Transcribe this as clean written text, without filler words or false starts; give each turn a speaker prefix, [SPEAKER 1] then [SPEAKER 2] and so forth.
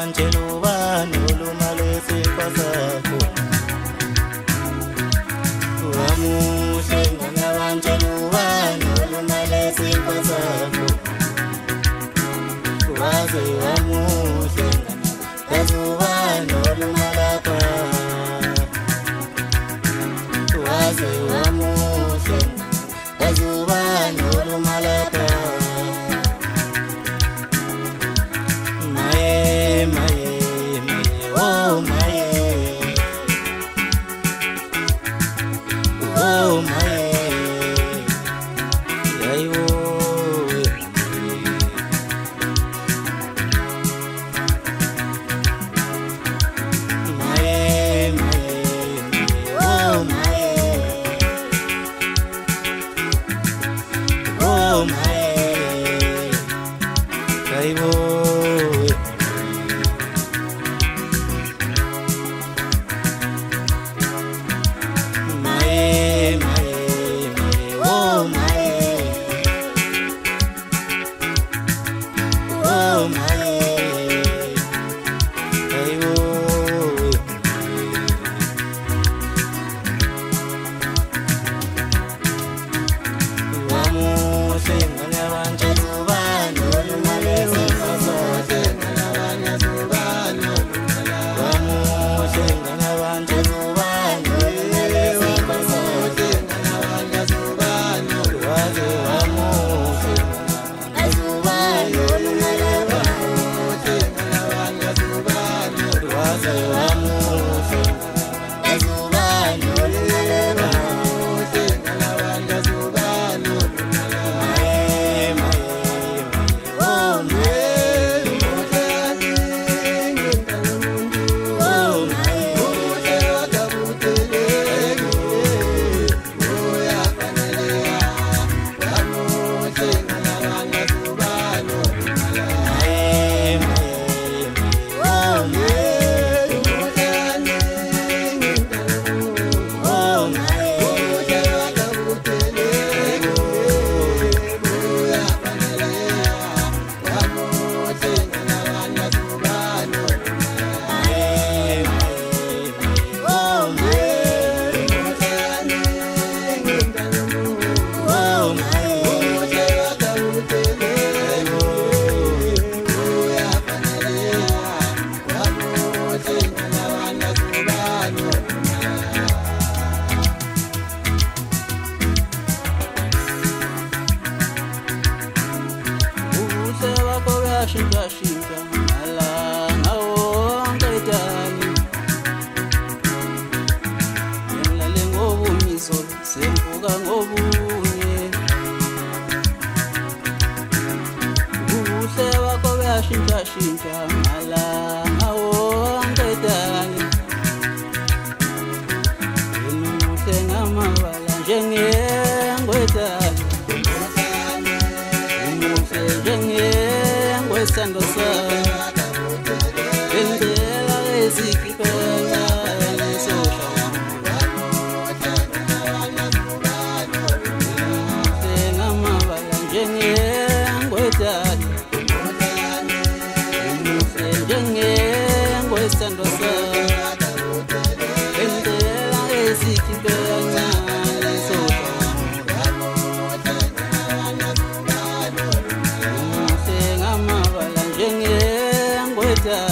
[SPEAKER 1] Cheluba nolumale sipasako Wamushe ngana cheluba nolumale sipasako Waze wamushe ngana Zuba nolumalapa Waze wamushe ngana Zuba nolumalapa Shinta malanga wonke dani Ngilalele ngobumiso semvuka ngobunye Ubuhle bakho buyashintsha malanga wonke dani Ubuhle ngamabala njengengwedani Ubuhle njengengwedani Sando sa Bendela ezikipela Nesosha Senga mabala njengengwedani Njengengwe sando sa Bendela ezikipela Nesosha Njengengwe